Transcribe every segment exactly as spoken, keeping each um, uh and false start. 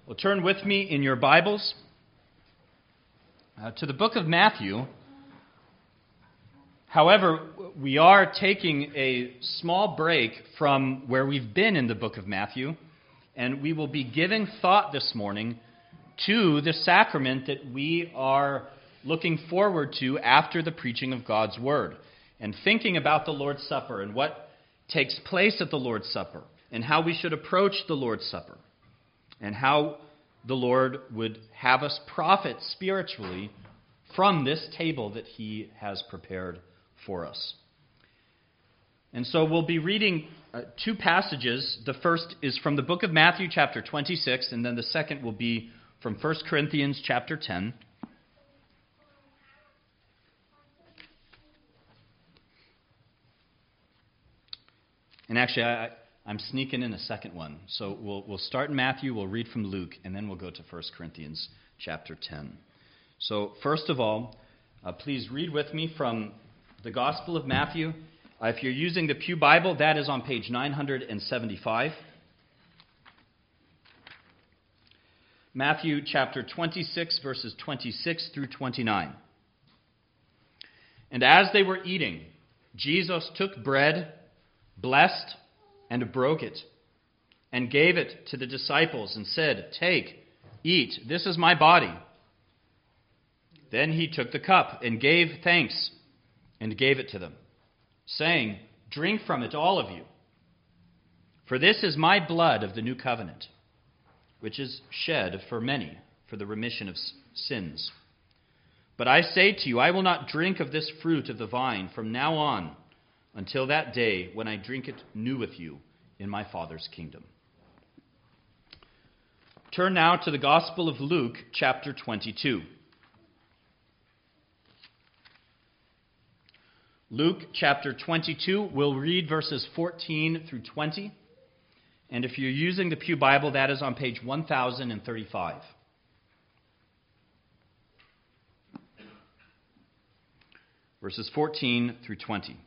Well, turn with me in your Bibles uh, to the book of Matthew. However, we are taking a small break from where we've been in the book of Matthew, and we will be giving thought this morning to the sacrament that we are looking forward to after the preaching of God's Word, and thinking about the Lord's Supper and what takes place at the Lord's Supper, and how we should approach the Lord's Supper, and how the Lord would have us profit spiritually from this table that He has prepared for us. And so we'll be reading uh, two passages. The first is from the book of Matthew, chapter twenty-six, and then the second will be from First Corinthians, chapter ten. And actually, I... I'm sneaking in a second one. So we'll we'll start in Matthew, we'll read from Luke, and then we'll go to First Corinthians chapter ten. So first of all, uh, please read with me from the Gospel of Matthew. Uh, if you're using the Pew Bible, that is on page nine seventy-five. Matthew chapter twenty-six, verses twenty-six through twenty-nine. And as they were eating, Jesus took bread, blessed, and broke it, and gave it to the disciples, and said, "Take, eat, this is my body." Then he took the cup, and gave thanks, and gave it to them, saying, "Drink from it, all of you. For this is my blood of the new covenant, which is shed for many for the remission of sins. But I say to you, I will not drink of this fruit of the vine from now on, until that day when I drink it new with you in my Father's kingdom." Turn now to the Gospel of Luke, chapter twenty-two. Luke, chapter twenty-two, we'll read verses fourteen through twenty. And if you're using the Pew Bible, that is on page one thousand thirty-five. Verses fourteen through twenty.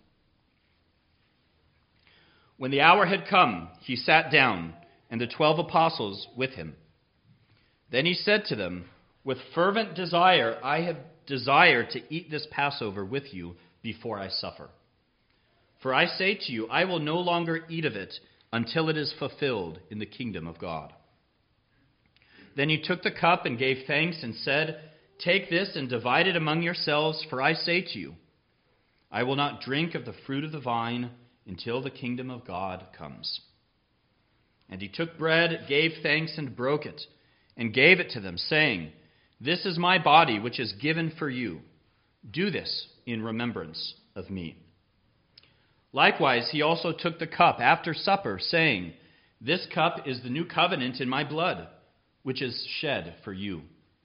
When the hour had come, he sat down, and the twelve apostles with him. Then he said to them, "With fervent desire I have desired to eat this Passover with you before I suffer. For I say to you, I will no longer eat of it until it is fulfilled in the kingdom of God." Then he took the cup and gave thanks and said, "Take this and divide it among yourselves, for I say to you, I will not drink of the fruit of the vine until the kingdom of God comes." And he took bread, gave thanks, and broke it, and gave it to them, saying, "This is my body, which is given for you. Do this in remembrance of me." Likewise, he also took the cup after supper, saying, "This cup is the new covenant in my blood, which is shed for you."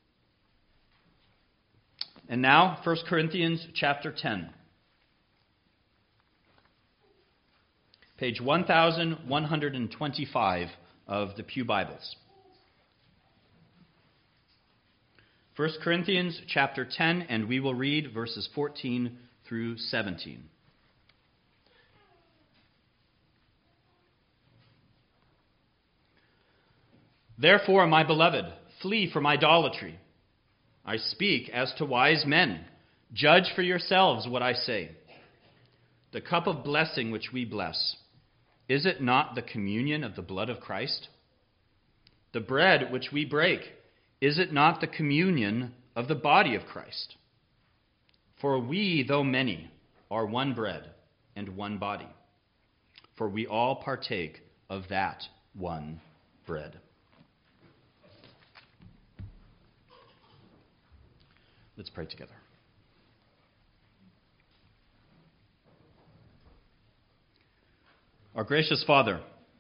And now, First Corinthians chapter ten. Page one thousand one hundred twenty-five of the Pew Bibles. First Corinthians chapter ten, and we will read verses fourteen through seventeen. "Therefore, my beloved, flee from idolatry. I speak as to wise men. Judge for yourselves what I say. The cup of blessing which we bless, is it not the communion of the blood of Christ? The bread which we break, is it not the communion of the body of Christ? For we, though many, are one bread and one body, for we all partake of that one bread." Let's pray together. Our gracious Father,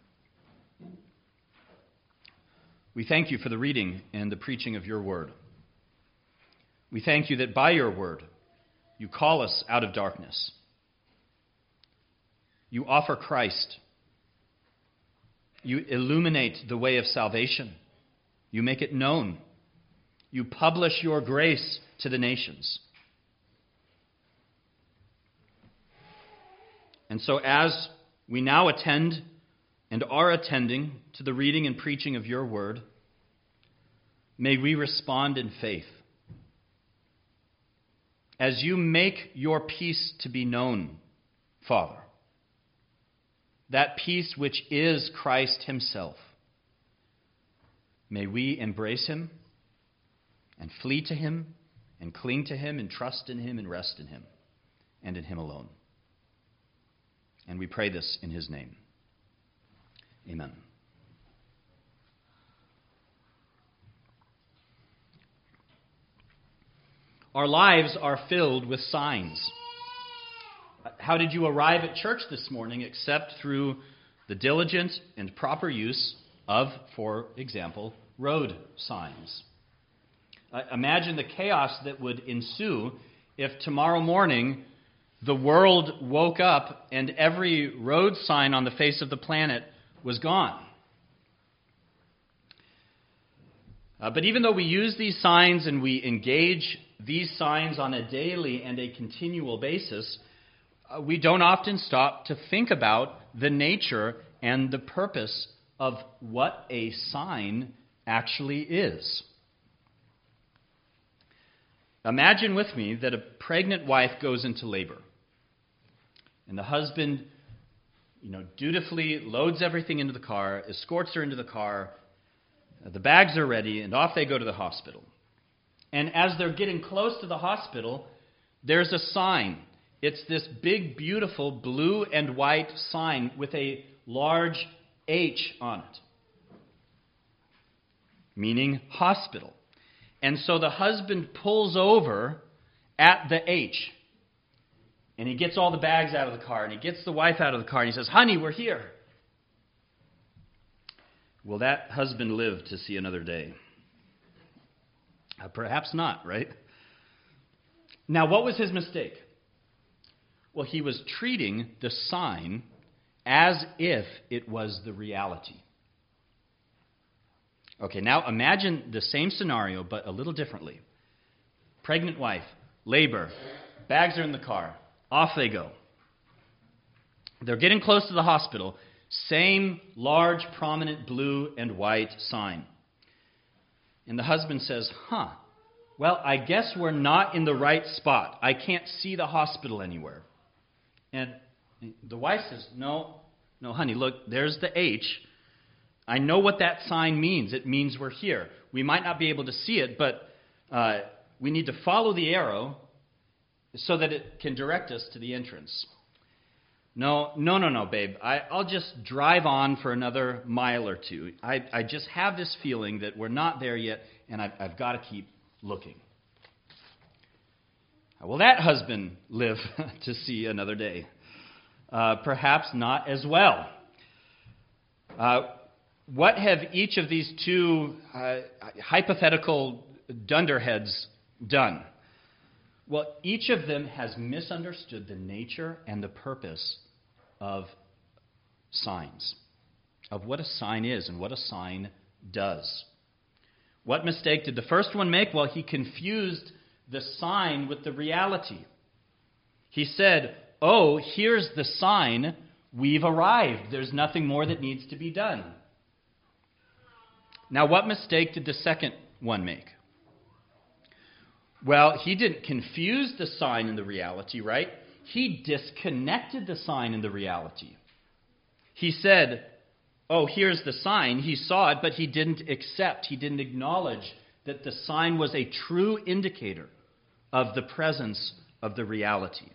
we thank you for the reading and the preaching of your word. We thank you that by your word, you call us out of darkness. You offer Christ. You illuminate the way of salvation. You make it known. You publish your grace to the nations. And so as we now attend and are attending to the reading and preaching of your word, may we respond in faith. As you make your peace to be known, Father, that peace which is Christ himself, may we embrace him and flee to him and cling to him and trust in him and rest in him and in him alone. And we pray this in his name. Amen. Our lives are filled with signs. How did you arrive at church this morning except through the diligent and proper use of, for example, road signs? Uh, imagine the chaos that would ensue if tomorrow morning the world woke up and every road sign on the face of the planet was gone. Uh, but even though we use these signs and we engage these signs on a daily and a continual basis, uh, we don't often stop to think about the nature and the purpose of what a sign actually is. Imagine with me that a pregnant wife goes into labor, and the husband, you know, dutifully loads everything into the car, escorts her into the car, the bags are ready, and off they go to the hospital. And as they're getting close to the hospital, there's a sign. It's this big, beautiful blue and white sign with a large H on it, meaning hospital. And so the husband pulls over at the H, and he gets all the bags out of the car, and he gets the wife out of the car, and he says, "Honey, we're here." Will that husband live to see another day? Uh, perhaps not, right? Now, what was his mistake? Well, he was treating the sign as if it was the reality. Okay, now imagine the same scenario, but a little differently. Pregnant wife, labor, bags are in the car, off they go. They're getting close to the hospital. Same large, prominent blue and white sign. And the husband says, huh, well, I guess we're not in the right spot. I can't see the hospital anywhere. And the wife says, no, no, honey, look, there's the H. I know what that sign means. It means we're here. We might not be able to see it, but uh, we need to follow the arrow so that it can direct us to the entrance. No, no, no, no, babe. I, I'll just drive on for another mile or two. I, I just have this feeling that we're not there yet, and I've, I've got to keep looking. Will that husband live to see another day? Uh, perhaps not as well. Uh, what have each of these two uh, hypothetical dunderheads done? Well, each of them has misunderstood the nature and the purpose of signs, of what a sign is and what a sign does. What mistake did the first one make? Well, he confused the sign with the reality. He said, oh, here's the sign, we've arrived. There's nothing more that needs to be done. Now, what mistake did the second one make? Well, he didn't confuse the sign and the reality, right? He disconnected the sign and the reality. He said, oh, here's the sign. He saw it, but he didn't accept, he didn't acknowledge that the sign was a true indicator of the presence of the reality.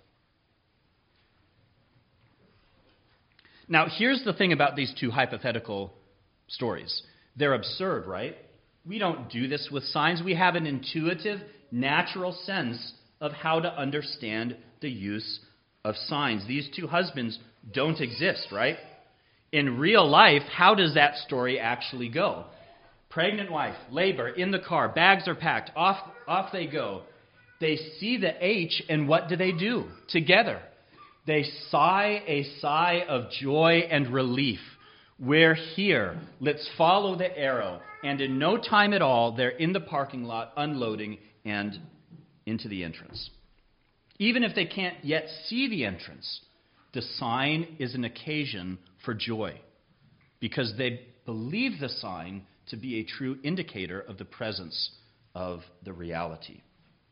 Now, here's the thing about these two hypothetical stories. They're absurd, right? We don't do this with signs. We have an intuitive, natural sense of how to understand the use of signs. These two husbands don't exist, right? In real life, how does that story actually go? Pregnant wife, labor, in the car, bags are packed, off, off they go. They see the H, and what do they do together? They sigh a sigh of joy and relief. We're here. Let's follow the arrow. And in no time at all, they're in the parking lot unloading and into the entrance. Even if they can't yet see the entrance, the sign is an occasion for joy because they believe the sign to be a true indicator of the presence of the reality.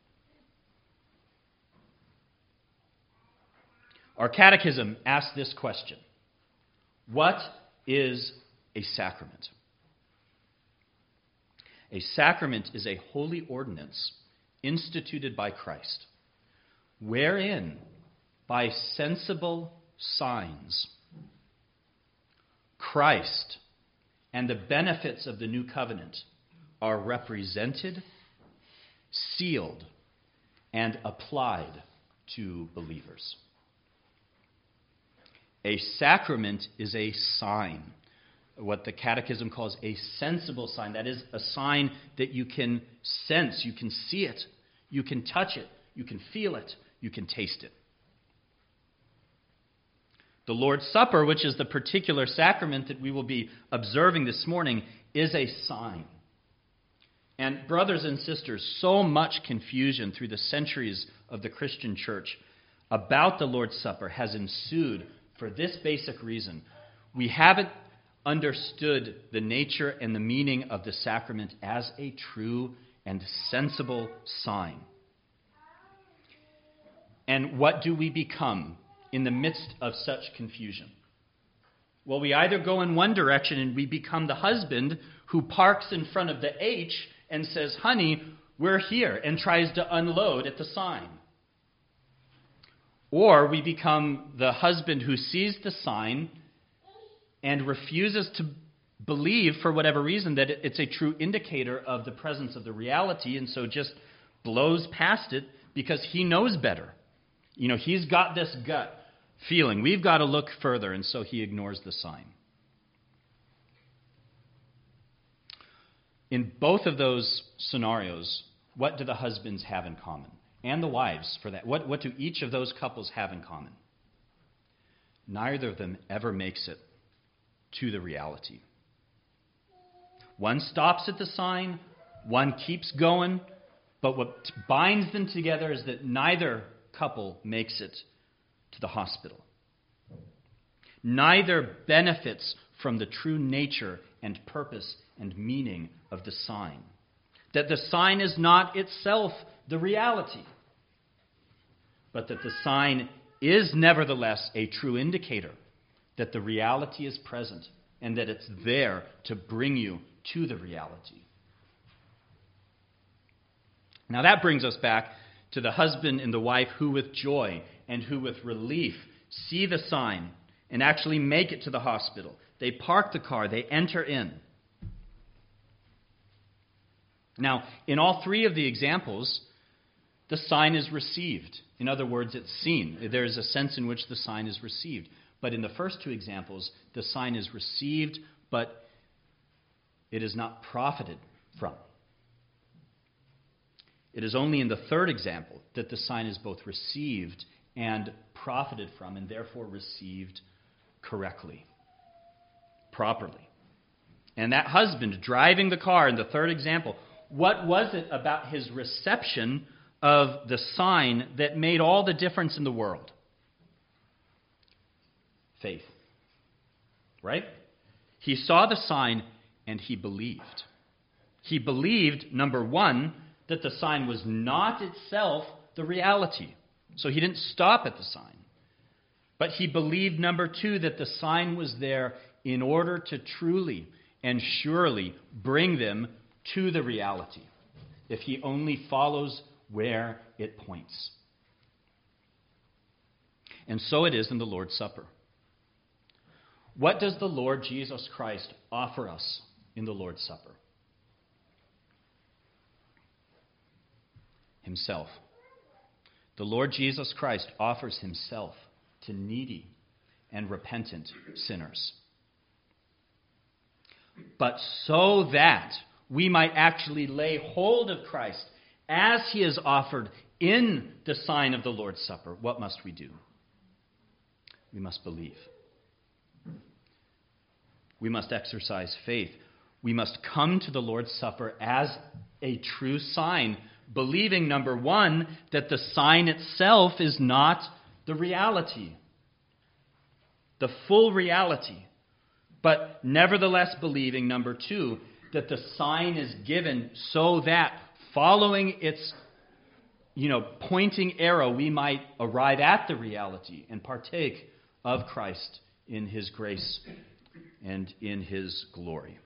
Our catechism asks this question: what is a sacrament? A sacrament is a holy ordinance instituted by Christ, wherein, by sensible signs, Christ and the benefits of the new covenant are represented, sealed, and applied to believers. A sacrament is a sign, what the Catechism calls a sensible sign. That is a sign that you can sense, you can see it, you can touch it, you can feel it, you can taste it. The Lord's Supper, which is the particular sacrament that we will be observing this morning, is a sign. And brothers and sisters, so much confusion through the centuries of the Christian church about the Lord's Supper has ensued for this basic reason. We haven't understood the nature and the meaning of the sacrament as a true and sensible sign. And what do we become in the midst of such confusion? Well, we either go in one direction and we become the husband who parks in front of the H and says, "Honey, we're here," and tries to unload at the sign. Or we become the husband who sees the sign and refuses to believe, for whatever reason, that it's a true indicator of the presence of the reality, and so just blows past it because he knows better. You know, he's got this gut feeling. We've got to look further, and so he ignores the sign. In both of those scenarios, what do the husbands have in common? And the wives, for that. What, what do each of those couples have in common? Neither of them ever makes it to the reality. One stops at the sign, one keeps going, but what binds them together is that neither couple makes it to the hospital. Neither benefits from the true nature and purpose and meaning of the sign. That the sign is not itself the reality, but that the sign is nevertheless a true indicator that the reality is present and that it's there to bring you to the reality. Now that brings us back to the husband and the wife who with joy and who with relief see the sign and actually make it to the hospital. They park the car, they enter in. Now, in all three of the examples, the sign is received. In other words, it's seen. There is a sense in which the sign is received. But in the first two examples, the sign is received, but it is not profited from. It is only in the third example that the sign is both received and profited from, and therefore received correctly, properly. And that husband driving the car in the third example, what was it about his reception of the sign that made all the difference in the world? Faith. Right? He saw the sign and he believed. He believed, number one, that the sign was not itself the reality. So he didn't stop at the sign. But he believed, number two, that the sign was there in order to truly and surely bring them to the reality, if he only follows where it points. And so it is in the Lord's Supper. What does the Lord Jesus Christ offer us in the Lord's Supper? Himself. The Lord Jesus Christ offers himself to needy and repentant sinners. But so that we might actually lay hold of Christ as he is offered in the sign of the Lord's Supper, what must we do? We must believe. We must exercise faith. We must come to the Lord's Supper as a true sign, believing, number one, that the sign itself is not the reality, the full reality, but nevertheless believing, number two, that the sign is given so that following its, you know, pointing arrow, we might arrive at the reality and partake of Christ in his grace and in his glory.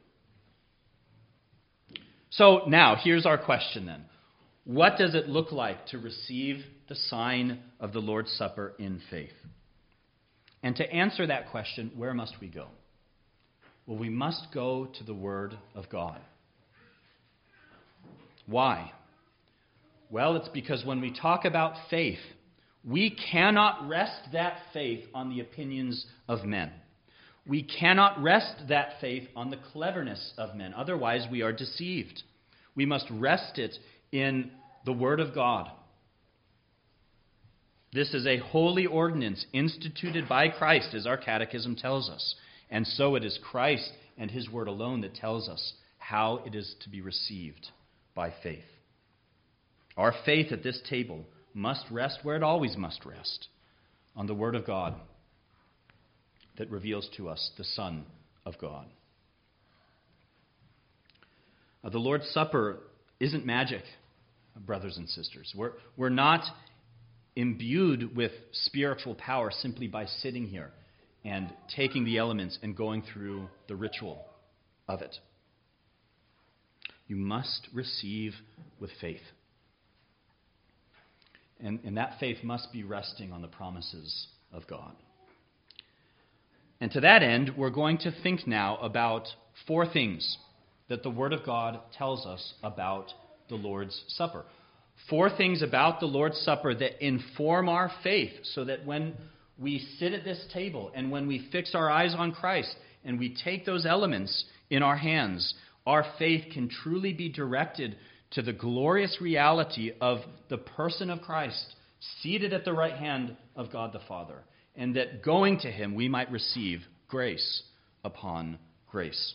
So now, here's our question then. What does it look like to receive the sign of the Lord's Supper in faith? And to answer that question, where must we go? Well, we must go to the Word of God. Why? Well, it's because when we talk about faith, we cannot rest that faith on the opinions of men. We cannot rest that faith on the cleverness of men. Otherwise, we are deceived. We must rest it in the Word of God. This is a holy ordinance instituted by Christ, as our catechism tells us. And so it is Christ and his Word alone that tells us how it is to be received by faith. Our faith at this table must rest where it always must rest, on the Word of God that reveals to us the Son of God. Uh, the Lord's Supper isn't magic, brothers and sisters. We're, we're not imbued with spiritual power simply by sitting here and taking the elements and going through the ritual of it. You must receive with faith. And, and that faith must be resting on the promises of God. And to that end, we're going to think now about four things that the Word of God tells us about the Lord's Supper. Four things about the Lord's Supper that inform our faith so that when we sit at this table and when we fix our eyes on Christ and we take those elements in our hands, our faith can truly be directed to the glorious reality of the person of Christ seated at the right hand of God the Father, and that going to him we might receive grace upon grace.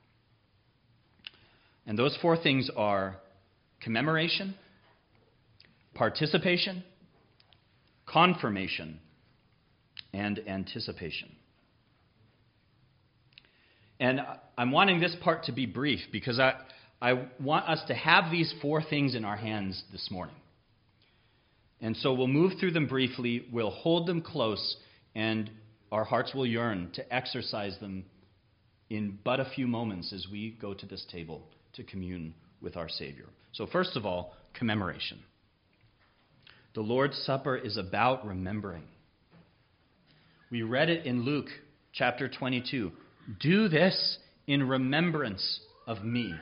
And those four things are commemoration, participation, confirmation, and anticipation. And I'm wanting this part to be brief because I, I want us to have these four things in our hands this morning. And so we'll move through them briefly, we'll hold them close, and our hearts will yearn to exercise them in but a few moments as we go to this table to commune with our Savior. So first of all, commemoration. The Lord's Supper is about remembering. We read it in Luke chapter twenty-two. Do this in remembrance of me.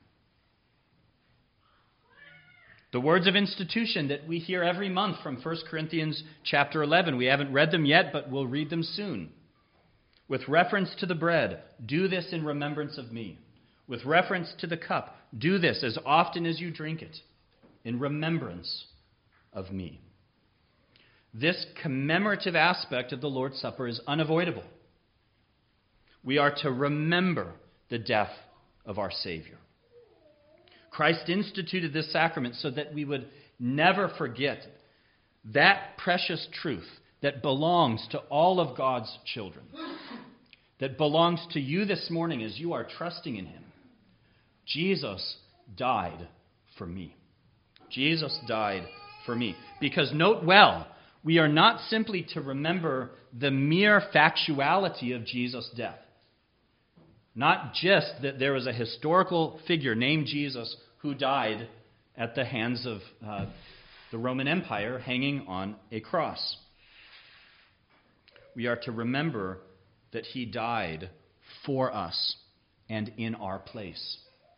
The words of institution that we hear every month from First Corinthians chapter eleven. We haven't read them yet, but we'll read them soon. With reference to the bread, do this in remembrance of me. With reference to the cup, do this as often as you drink it in remembrance of me. This commemorative aspect of the Lord's Supper is unavoidable. We are to remember the death of our Savior. Christ instituted this sacrament so that we would never forget that precious truth that belongs to all of God's children, that belongs to you this morning as you are trusting in him. Jesus died for me. Jesus died for me. Because note well, we are not simply to remember the mere factuality of Jesus' death. Not just that there was a historical figure named Jesus who died at the hands of uh, the Roman Empire hanging on a cross. We are to remember that he died for us and in our place.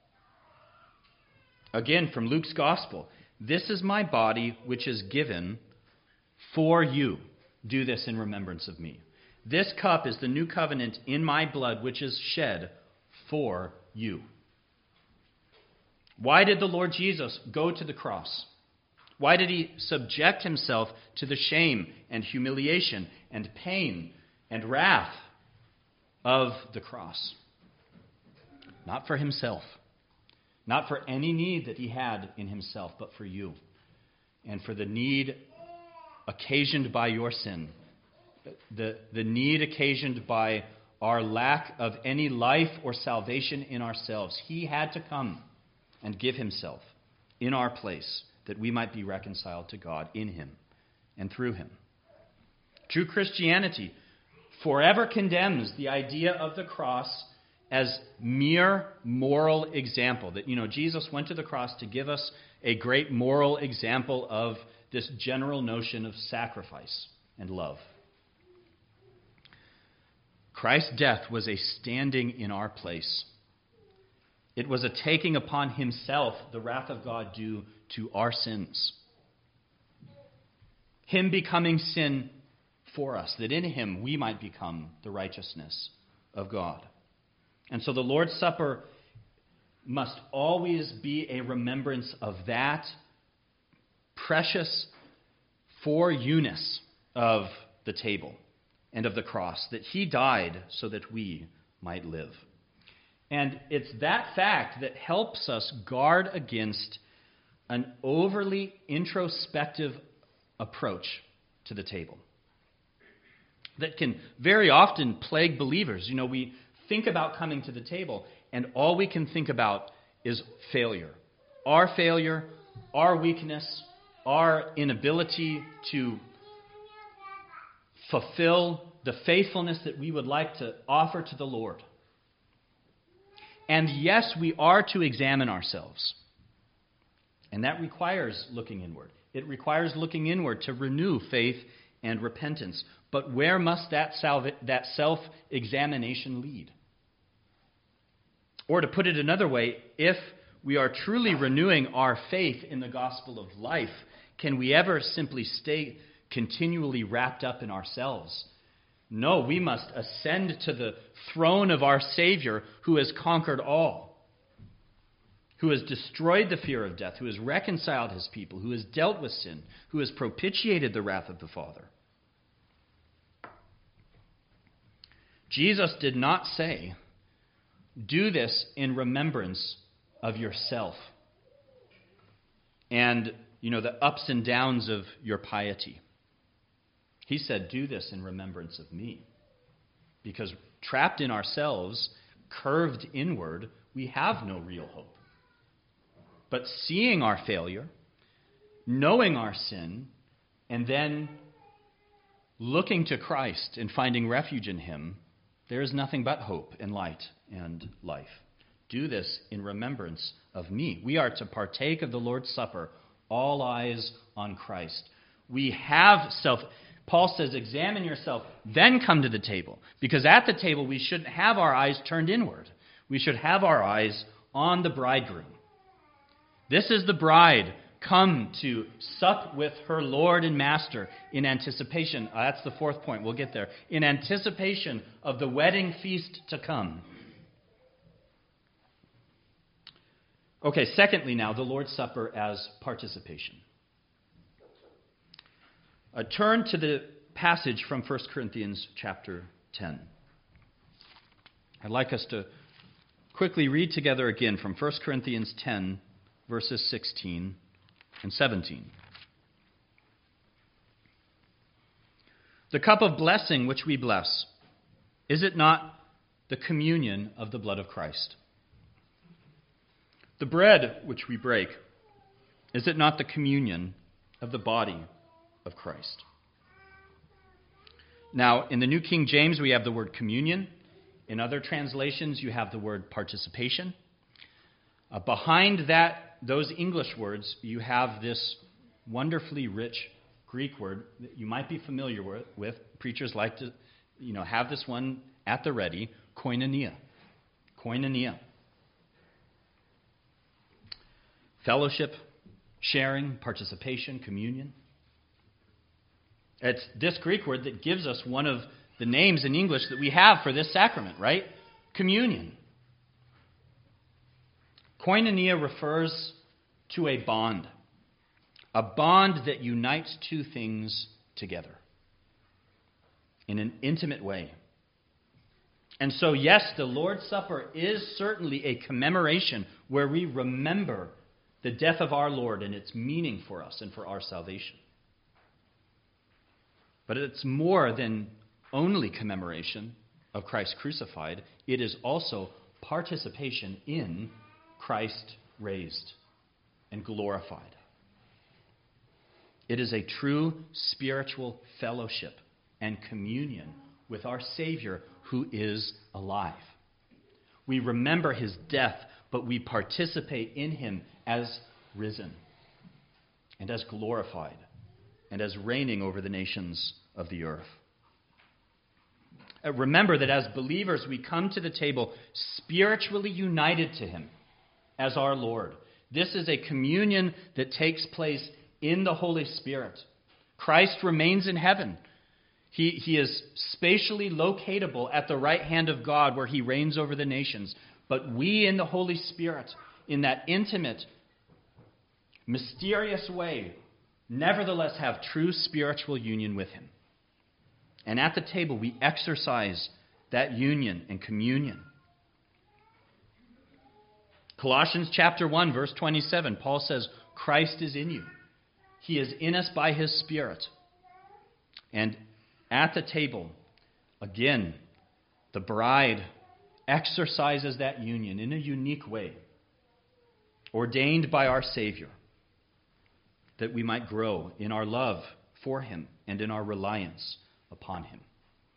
Again, from Luke's Gospel, this is my body which is given for you. Do this in remembrance of me. This cup is the new covenant in my blood, which is shed for you. Why did the Lord Jesus go to the cross? Why did he subject himself to the shame and humiliation and pain and wrath of the cross? Not for himself. Not for any need that he had in himself, but for you. And for the need occasioned by your sin. The, the need occasioned by our lack of any life or salvation in ourselves. He had to come and give himself in our place that we might be reconciled to God in him and through him. True Christianity forever condemns the idea of the cross as mere moral example. That, you know, Jesus went to the cross to give us a great moral example of this general notion of sacrifice and love. Christ's death was a standing in our place. It was a taking upon himself the wrath of God due to our sins. Him becoming sin for us, that in him we might become the righteousness of God. And so the Lord's Supper must always be a remembrance of that precious for-you-ness of the table and of the cross, that he died so that we might live. And it's that fact that helps us guard against an overly introspective approach to the table that can very often plague believers. You know, we think about coming to the table, and all we can think about is failure. Our failure, our weakness, our inability to fulfill the faithfulness that we would like to offer to the Lord. And yes, we are to examine ourselves. And that requires looking inward. It requires looking inward to renew faith and repentance. But where must that salva- that self-examination lead? Or to put it another way, if we are truly renewing our faith in the gospel of life, can we ever simply stay continually wrapped up in ourselves? No, we must ascend to the throne of our Savior who has conquered all, who has destroyed the fear of death, who has reconciled his people, who has dealt with sin, who has propitiated the wrath of the Father. Jesus did not say, "Do this in remembrance of yourself and, you know, the ups and downs of your piety." He said, "Do this in remembrance of me." Because trapped in ourselves, curved inward, we have no real hope. But seeing our failure, knowing our sin, and then looking to Christ and finding refuge in him, there is nothing but hope and light and life. Do this in remembrance of me. We are to partake of the Lord's Supper, all eyes on Christ. We have self... Paul says, examine yourself, then come to the table. Because at the table, we shouldn't have our eyes turned inward. We should have our eyes on the bridegroom. This is the bride come to sup with her Lord and Master in anticipation. Uh, that's the fourth point. We'll get there. In anticipation of the wedding feast to come. Okay, secondly now, the Lord's Supper as participation. Uh, turn to the passage from First Corinthians chapter ten. I'd like us to quickly read together again from First Corinthians ten, verses sixteen and seventeen. The cup of blessing which we bless, is it not the communion of the blood of Christ? The bread which we break, is it not the communion of the body of Christ? Now, in the New King James, we have the word communion. In other translations, you have the word participation. Uh, behind that, those English words, you have this wonderfully rich Greek word that you might be familiar with. with. Preachers like to, you know, have this one at the ready, koinonia. Koinonia. Fellowship, sharing, participation, communion. It's this Greek word that gives us one of the names in English that we have for this sacrament, right? Communion. Koinonia refers to a bond. A bond that unites two things together in an intimate way. And so, yes, the Lord's Supper is certainly a commemoration where we remember the death of our Lord and its meaning for us and for our salvation. But it's more than only commemoration. of Christ crucified, it is also participation in Christ raised and glorified. It is a true spiritual fellowship and communion with our Savior who is alive. We remember his death, but we participate in him as risen and as glorified and as reigning over the nations of the earth. Uh, remember that as believers, we come to the table spiritually united to him as our Lord. This is a communion that takes place in the Holy Spirit. Christ remains in heaven. He, he is spatially locatable at the right hand of God where he reigns over the nations. But we in the Holy Spirit, in that intimate, mysterious way, nevertheless have true spiritual union with him. And at the table, we exercise that union and communion. Colossians chapter one, verse twenty-seven, Paul says, Christ is in you. He is in us by his Spirit. And at the table, again, the bride exercises that union in a unique way, ordained by our Savior, that we might grow in our love for him and in our reliance upon him.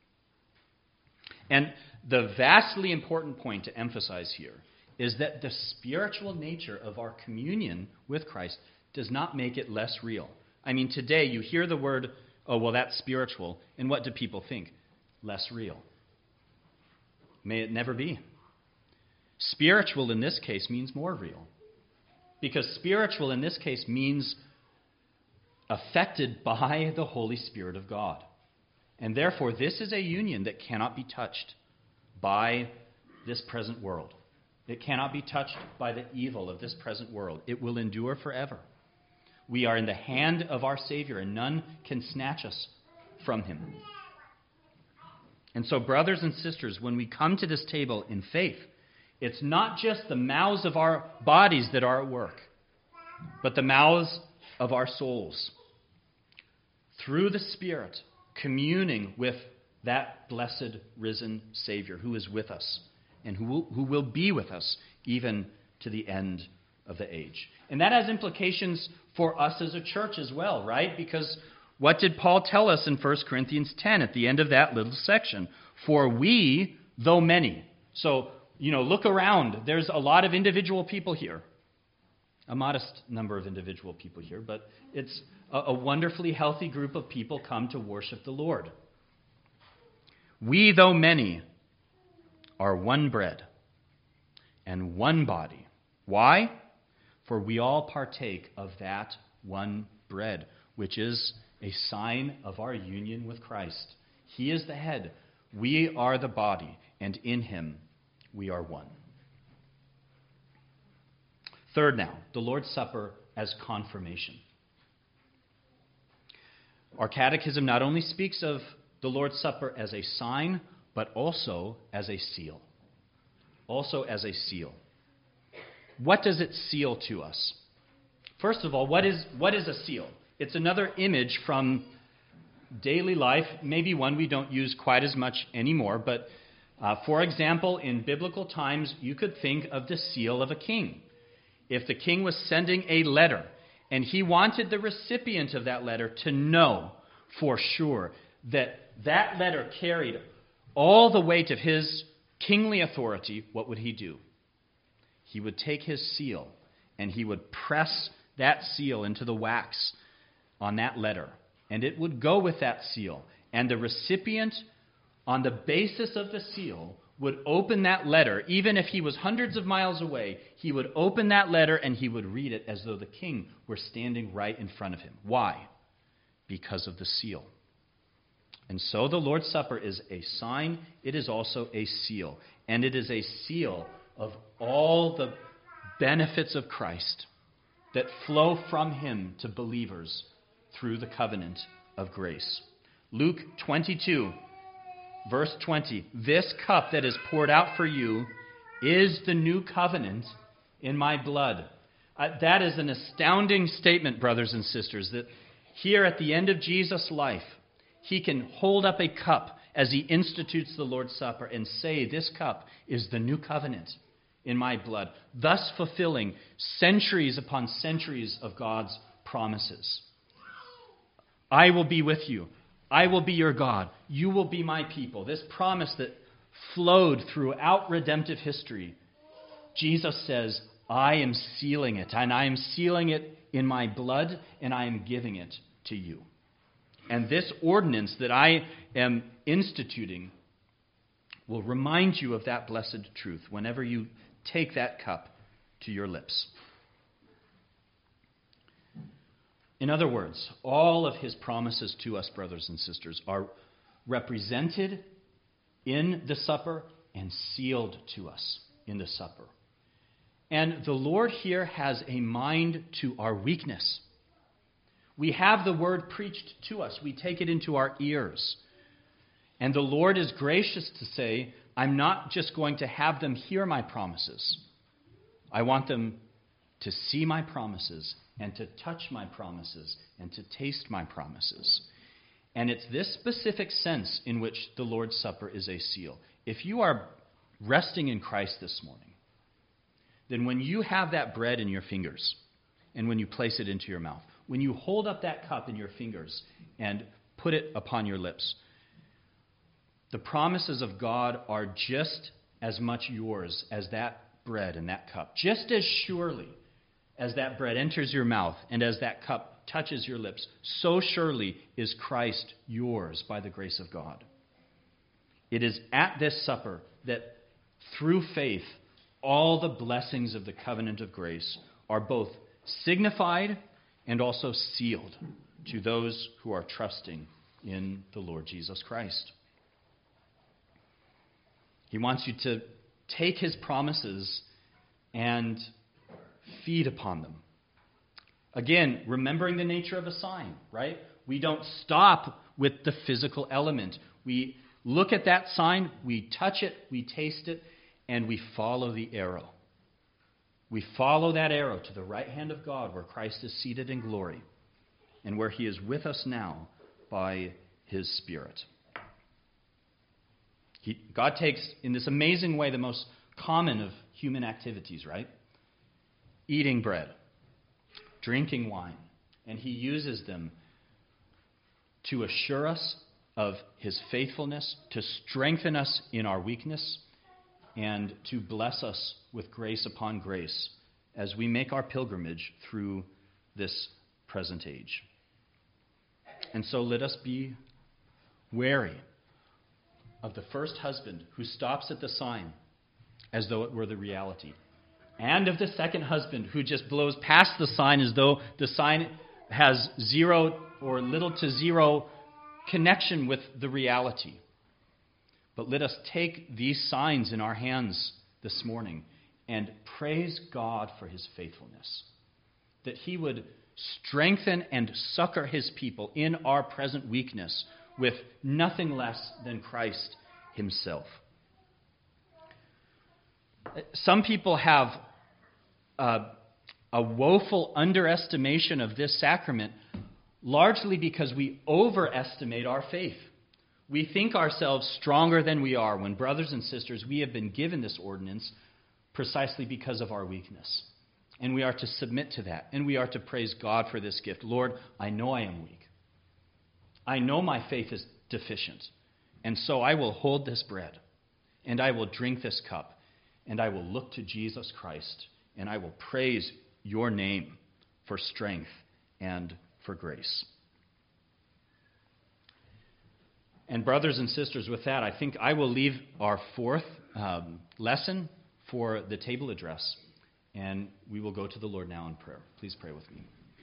And the vastly important point to emphasize here is that the spiritual nature of our communion with Christ does not make it less real. I mean, today you hear the word, oh, well, that's spiritual, and what do people think? Less real. May it never be. Spiritual in this case means more real. Because spiritual in this case means affected by the Holy Spirit of God. And therefore, this is a union that cannot be touched by this present world. It cannot be touched by the evil of this present world. It will endure forever. We are in the hand of our Savior, and none can snatch us from him. And so, brothers and sisters, when we come to this table in faith, it's not just the mouths of our bodies that are at work, but the mouths of our souls. Through the Spirit, communing with that blessed risen Savior who is with us and who will, who will be with us even to the end of the age. And that has implications for us as a church as well, right? Because what did Paul tell us in First Corinthians ten at the end of that little section? For we, though many. So, you know, look around. There's a lot of individual people here. A modest number of individual people here, but it's a, a wonderfully healthy group of people come to worship the Lord. We, though many, are one bread and one body. Why? For we all partake of that one bread, which is a sign of our union with Christ. He is the head. We are the body, and in him we are one. Third now, the Lord's Supper as confirmation. Our catechism not only speaks of the Lord's Supper as a sign, but also as a seal. Also as a seal. What does it seal to us? First of all, what is, what is a seal? It's another image from daily life, maybe one we don't use quite as much anymore, but uh, for example, in biblical times, you could think of the seal of a king. If the king was sending a letter and he wanted the recipient of that letter to know for sure that that letter carried all the weight of his kingly authority, what would he do? He would take his seal and he would press that seal into the wax on that letter, and it would go with that seal. And the recipient, on the basis of the seal, would open that letter. Even if he was hundreds of miles away, he would open that letter and he would read it as though the king were standing right in front of him. Why? Because of the seal. And so the Lord's Supper is a sign. It is also a seal. And it is a seal of all the benefits of Christ that flow from him to believers through the covenant of grace. Luke twenty-two, verse twenty. This cup that is poured out for you is the new covenant in my blood. Uh, that is an astounding statement, brothers and sisters, that here at the end of Jesus' life, he can hold up a cup as he institutes the Lord's Supper and say, this cup is the new covenant in my blood, thus fulfilling centuries upon centuries of God's promises. I will be with you. I will be your God. You will be my people. This promise that flowed throughout redemptive history, Jesus says, I am sealing it, and I am sealing it in my blood, and I am giving it to you. And this ordinance that I am instituting will remind you of that blessed truth whenever you take that cup to your lips. In other words, all of his promises to us, brothers and sisters, are represented in the supper and sealed to us in the supper. And the Lord here has a mind to our weakness. We have the word preached to us. We take it into our ears. And the Lord is gracious to say, I'm not just going to have them hear my promises. I want them to see my promises and to touch my promises and to taste my promises. And it's this specific sense in which the Lord's Supper is a seal. If you are resting in Christ this morning, then when you have that bread in your fingers and when you place it into your mouth, when you hold up that cup in your fingers and put it upon your lips, the promises of God are just as much yours as that bread and that cup. Just as surely as that bread enters your mouth and as that cup touches your lips, so surely is Christ yours by the grace of God. It is at this supper that through faith, all the blessings of the covenant of grace are both signified and also sealed to those who are trusting in the Lord Jesus Christ. He wants you to take his promises and feed upon them. Again, remembering the nature of a sign, right? We don't stop with the physical element. We look at that sign, we touch it, we taste it, and we follow the arrow. We follow that arrow to the right hand of God where Christ is seated in glory and where he is with us now by his Spirit. He, God takes, in this amazing way, the most common of human activities, right? Eating bread, drinking wine, and he uses them to assure us of his faithfulness, to strengthen us in our weakness, and to bless us with grace upon grace as we make our pilgrimage through this present age. And so let us be wary of the first husband who stops at the sign as though it were the reality, and of the second husband who just blows past the sign as though the sign has zero or little to zero connection with the reality. But let us take these signs in our hands this morning and praise God for his faithfulness, that he would strengthen and succor his people in our present weakness with nothing less than Christ himself. Some people have a, a woeful underestimation of this sacrament, largely because we overestimate our faith. We think ourselves stronger than we are when, brothers and sisters, we have been given this ordinance precisely because of our weakness. And we are to submit to that. And we are to praise God for this gift. Lord, I know I am weak. I know my faith is deficient. And so I will hold this bread. And I will drink this cup. And I will look to Jesus Christ. And I will praise your name for strength and for grace. And brothers and sisters, with that, I think I will leave our fourth um, lesson for the table address. And we will go to the Lord now in prayer. Please pray with me.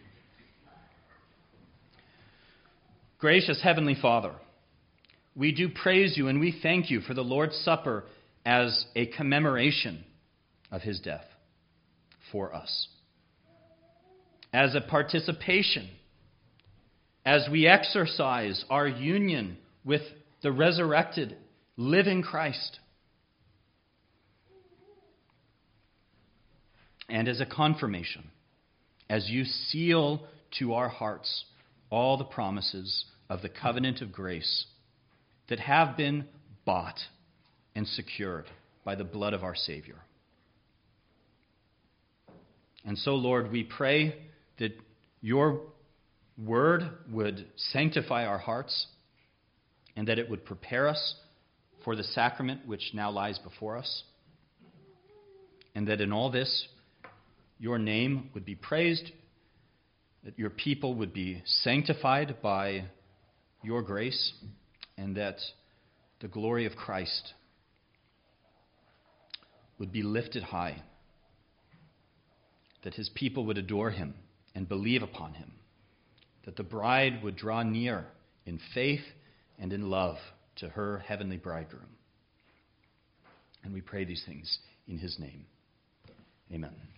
Gracious Heavenly Father, we do praise you and we thank you for the Lord's Supper as a commemoration of his death for us. As a participation, as we exercise our union with the resurrected, living Christ. And as a confirmation, as you seal to our hearts all the promises of the covenant of grace that have been bought and secured by the blood of our Savior. And so, Lord, we pray that your word would sanctify our hearts and that it would prepare us for the sacrament which now lies before us, and that in all this your name would be praised, that your people would be sanctified by your grace, and that the glory of Christ would be lifted high, that his people would adore him and believe upon him, that the bride would draw near in faith and in love to her heavenly bridegroom. And we pray these things in his name. Amen.